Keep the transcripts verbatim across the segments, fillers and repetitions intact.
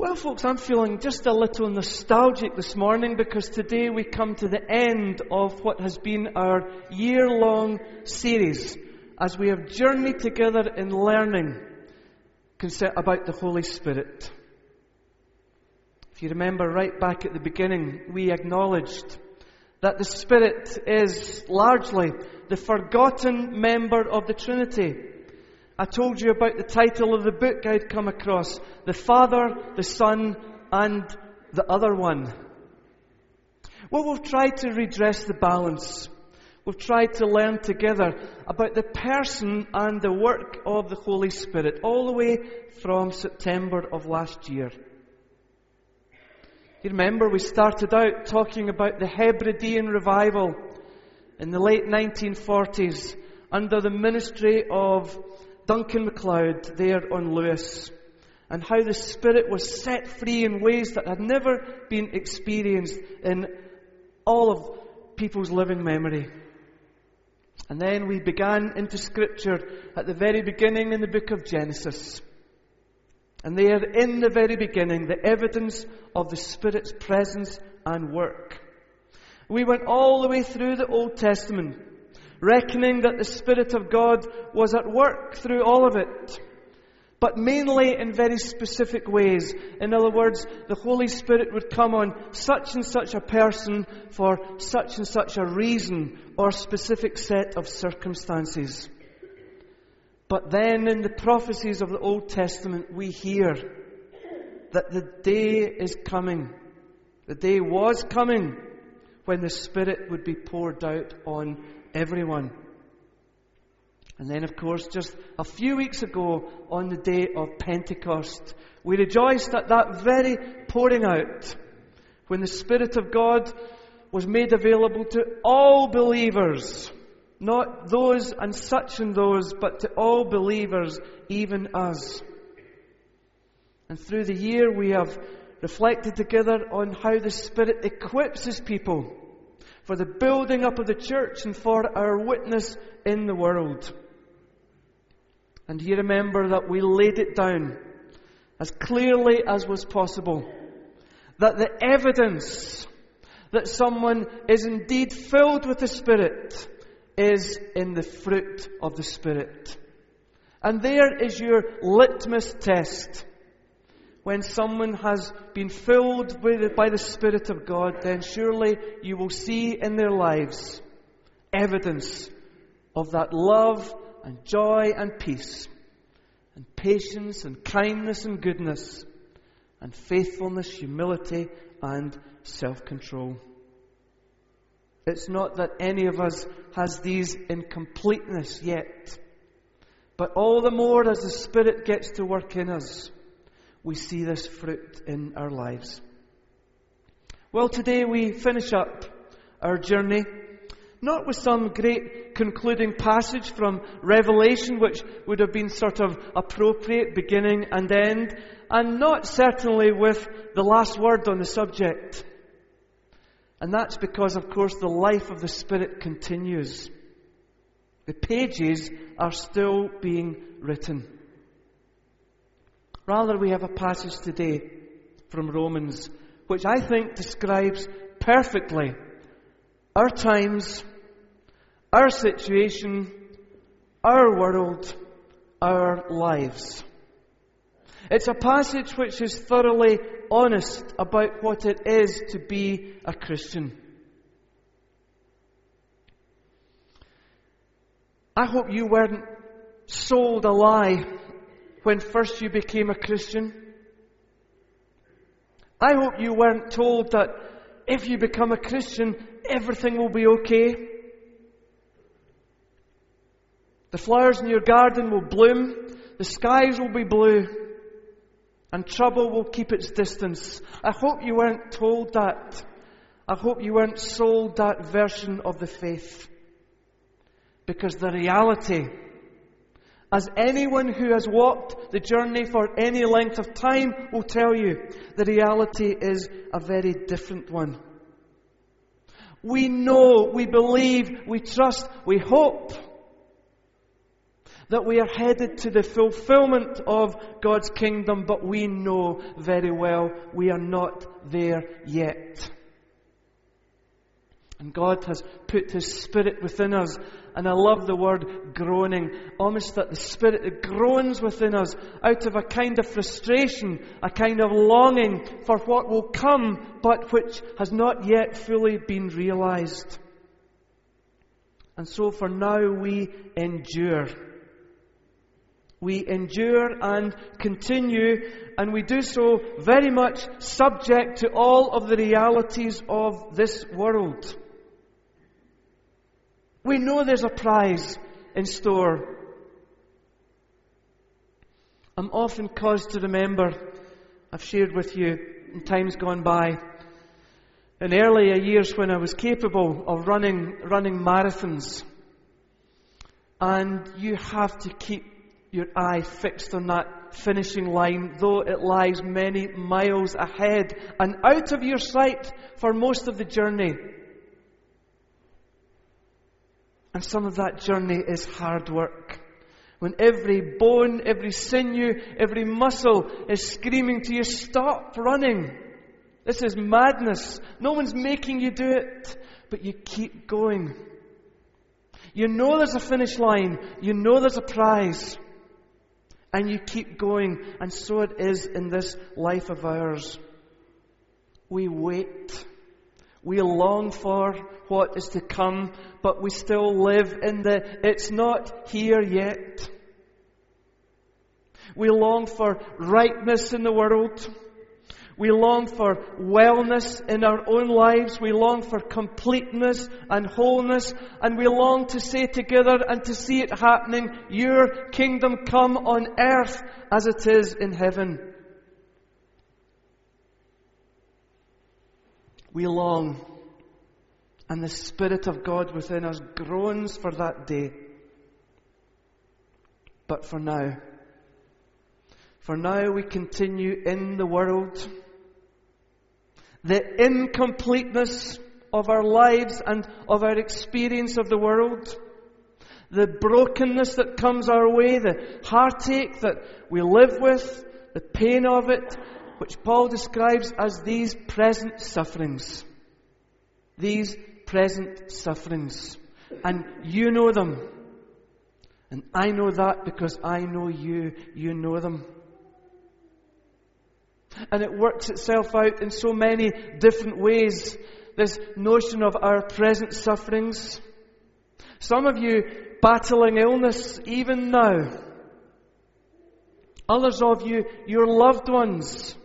Well, folks, I'm feeling just a little nostalgic this morning because today we come to the end of what has been our year-long series as we have journeyed together in learning about the Holy Spirit. If you remember right back at the beginning, we acknowledged that the Spirit is largely the forgotten member of the Trinity. I told you about the title of the book I'd come across, The Father, the Son, and the Other One. Well, we've tried to redress the balance. We've tried to learn together about the person and the work of the Holy Spirit all the way from September of last year. You remember we started out talking about the Hebridean revival in the late nineteen forties under the ministry of Duncan MacLeod there on Lewis, and how the Spirit was set free in ways that had never been experienced in all of people's living memory. And then we began into Scripture at the very beginning in the book of Genesis. And there, in the very beginning, the evidence of the Spirit's presence and work. We went all the way through the Old Testament, reckoning that the Spirit of God was at work through all of it, but mainly in very specific ways. In other words, the Holy Spirit would come on such and such a person for such and such a reason or specific set of circumstances. But then in the prophecies of the Old Testament, we hear that the day is coming, the day was coming, when the Spirit would be poured out on everyone. And then, of course, just a few weeks ago, on the day of Pentecost, we rejoiced at that very pouring out, when the Spirit of God was made available to all believers, not those and such and those, but to all believers, even us. And through the year, we have reflected together on how the Spirit equips His people for the building up of the church and for our witness in the world. And you remember that we laid it down as clearly as was possible that the evidence that someone is indeed filled with the Spirit is in the fruit of the Spirit. And there is your litmus test. When someone has been filled with, by the Spirit of God, then surely you will see in their lives evidence of that love and joy and peace and patience and kindness and goodness and faithfulness, humility and self-control. It's not that any of us has these in completeness yet, but all the more as the Spirit gets to work in us, we see this fruit in our lives. Well, today we finish up our journey, not with some great concluding passage from Revelation, which would have been sort of appropriate beginning and end, and not certainly with the last word on the subject. And that's because, of course, the life of the Spirit continues. The pages are still being written. Rather, we have a passage today from Romans, which I think describes perfectly our times, our situation, our world, our lives. It's a passage which is thoroughly honest about what it is to be a Christian. I hope you weren't sold a lie when first you became a Christian. I hope you weren't told that if you become a Christian, everything will be okay. The flowers in your garden will bloom, the skies will be blue, and trouble will keep its distance. I hope you weren't told that. I hope you weren't sold that version of the faith. Because the reality, as anyone who has walked the journey for any length of time will tell you, the reality is a very different one. We know, we believe, we trust, we hope that we are headed to the fulfillment of God's kingdom, but we know very well we are not there yet. And God has put His Spirit within us, and I love the word groaning, almost that the Spirit it groans within us out of a kind of frustration, a kind of longing for what will come, but which has not yet fully been realized. And so for now we endure. We endure and continue, and we do so very much subject to all of the realities of this world. We know there's a prize in store. I'm often caused to remember, I've shared with you in times gone by, in earlier years when I was capable of running, running marathons. And you have to keep your eye fixed on that finishing line, though it lies many miles ahead and out of your sight for most of the journey. And some of that journey is hard work. When every bone, every sinew, every muscle is screaming to you, stop running. This is madness. No one's making you do it. But you keep going. You know there's a finish line. You know there's a prize. And you keep going. And so it is in this life of ours. We wait. We long for what is to come, but we still live in the it's not here yet. We long for rightness in the world. We long for wellness in our own lives. We long for completeness and wholeness. And we long to say together and to see it happening, your kingdom come on earth as it is in heaven. We long, and the Spirit of God within us groans for that day. But for now, for now we continue in the world. The incompleteness of our lives and of our experience of the world, the brokenness that comes our way, the heartache that we live with, the pain of it, which Paul describes as these present sufferings. These present sufferings. And you know them. And I know that because I know you. You know them. And it works itself out in so many different ways. This notion of our present sufferings. Some of you battling illness even now. Others of you, your loved ones,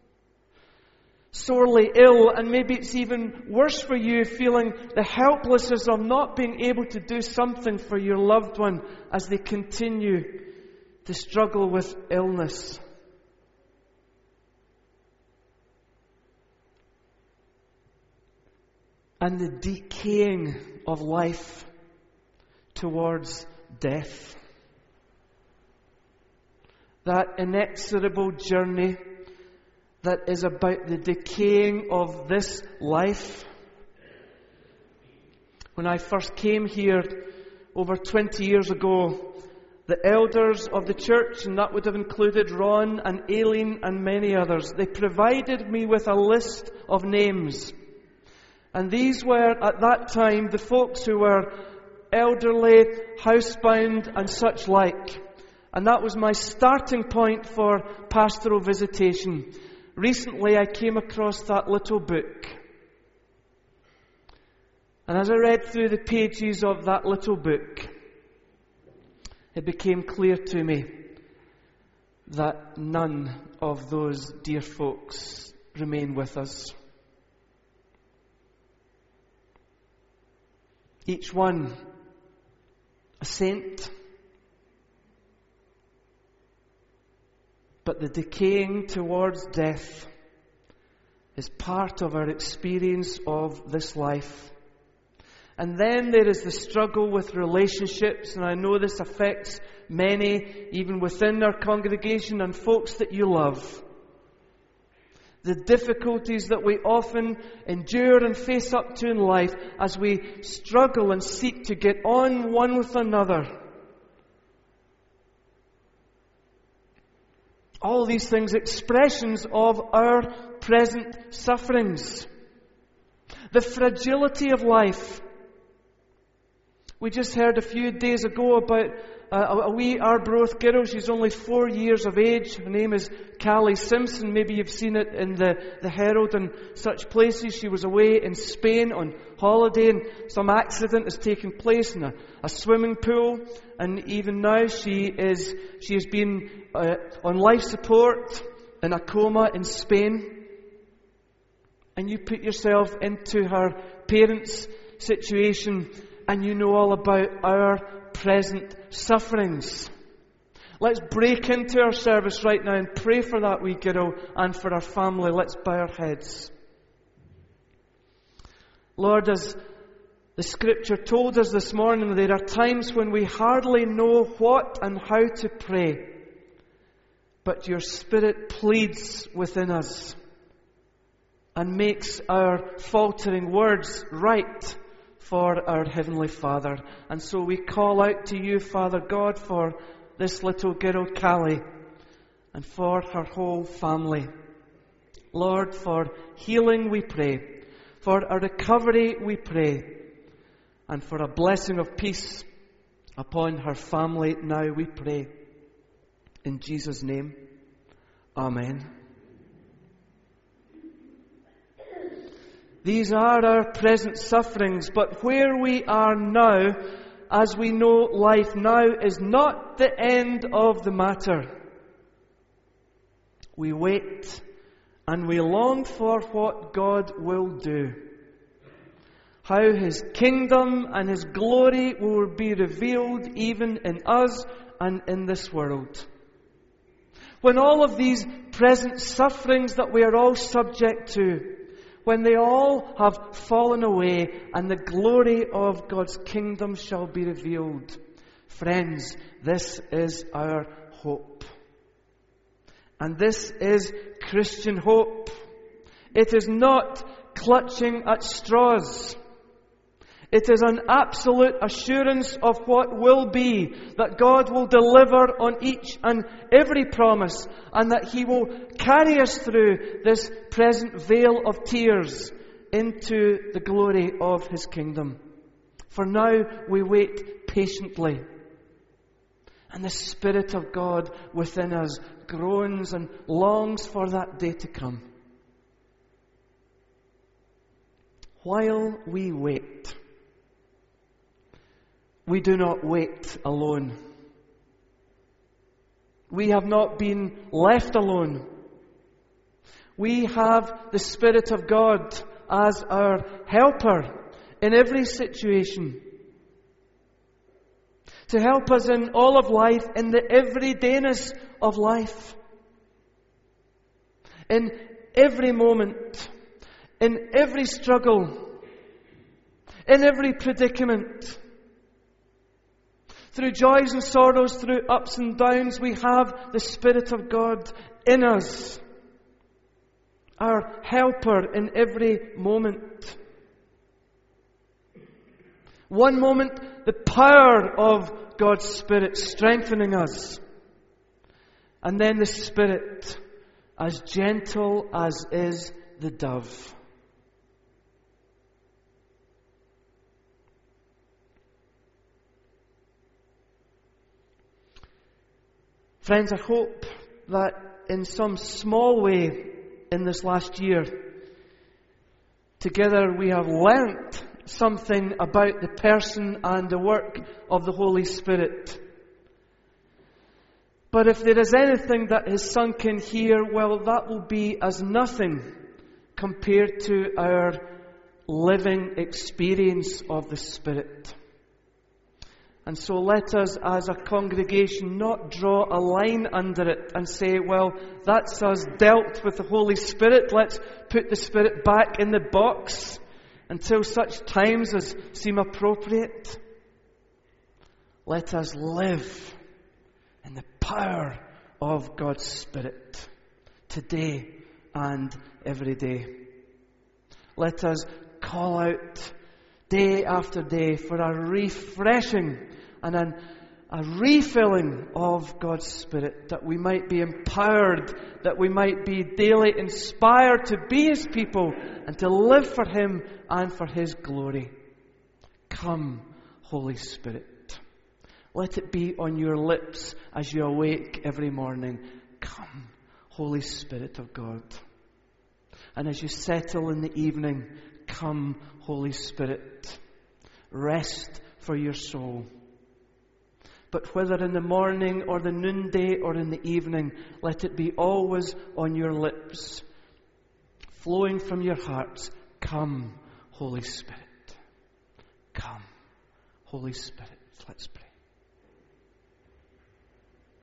sorely ill, and maybe it's even worse for you, feeling the helplessness of not being able to do something for your loved one as they continue to struggle with illness. And the decaying of life towards death. That inexorable journey that is about the decaying of this life. When I first came here over twenty years ago, the elders of the church, and that would have included Ron and Aileen and many others, they provided me with a list of names. And these were, at that time, the folks who were elderly, housebound and such like. And that was my starting point for pastoral visitation. Recently I came across that little book. And as I read through the pages of that little book, it became clear to me that none of those dear folks remain with us. Each one a saint, but the decaying towards death is part of our experience of this life. And then there is the struggle with relationships, and I know this affects many, even within our congregation and folks that you love. The difficulties that we often endure and face up to in life as we struggle and seek to get on one with another. All these things expressions of our present sufferings. The fragility of life. We just heard a few days ago about uh, a wee Arbroath girl. She's only four years of age. Her name is Callie Simpson. Maybe you've seen it in the, the Herald and such places. She was away in Spain on holiday, and some accident has taken place in a, a swimming pool. And even now she is she has been uh, on life support in a coma in Spain. And you put yourself into her parents' situation, and you know all about our present sufferings. Let's break into our service right now and pray for that wee girl and for our family. Let's bow our heads. Lord, as the Scripture told us this morning, there are times when we hardly know what and how to pray. But your Spirit pleads within us and makes our faltering words right for our Heavenly Father. And so we call out to you, Father God, for this little girl, Callie, and for her whole family. Lord, for healing we pray. For a recovery we pray. And for a blessing of peace upon her family now we pray. In Jesus' name, Amen. These are our present sufferings, but where we are now, as we know life now, is not the end of the matter. We wait and we long for what God will do. How His kingdom and His glory will be revealed even in us and in this world. When all of these present sufferings that we are all subject to, when they all have fallen away and the glory of God's kingdom shall be revealed. Friends, this is our hope. And this is Christian hope. It is not clutching at straws. It is an absolute assurance of what will be, that God will deliver on each and every promise, and that He will carry us through this present veil of tears into the glory of His kingdom. For now we wait patiently, and the Spirit of God within us groans and longs for that day to come. While we wait, we do not wait alone. We have not been left alone. We have the Spirit of God as our helper in every situation. To help us in all of life, in the everydayness of life. In every moment, in every struggle, in every predicament. Through joys and sorrows, through ups and downs, we have the Spirit of God in us. Our helper in every moment. One moment, the power of God's Spirit strengthening us. And then the Spirit, as gentle as is the dove. Friends, I hope that in some small way in this last year, together we have learnt something about the person and the work of the Holy Spirit. But if there is anything that has sunk in here, well, that will be as nothing compared to our living experience of the Spirit. And so let us as a congregation not draw a line under it and say, well, that's us dealt with the Holy Spirit. Let's put the Spirit back in the box until such times as seem appropriate. Let us live in the power of God's Spirit today and every day. Let us call out day after day for a refreshing and an a refilling of God's Spirit, that we might be empowered, that we might be daily inspired to be His people and to live for Him and for His glory. Come, Holy Spirit. Let it be on your lips as you awake every morning. Come, Holy Spirit of God. And as you settle in the evening, come, Holy Spirit. Rest for your soul. But whether in the morning or the noonday or in the evening, let it be always on your lips, flowing from your hearts. Come, Holy Spirit. Come, Holy Spirit. Let's pray.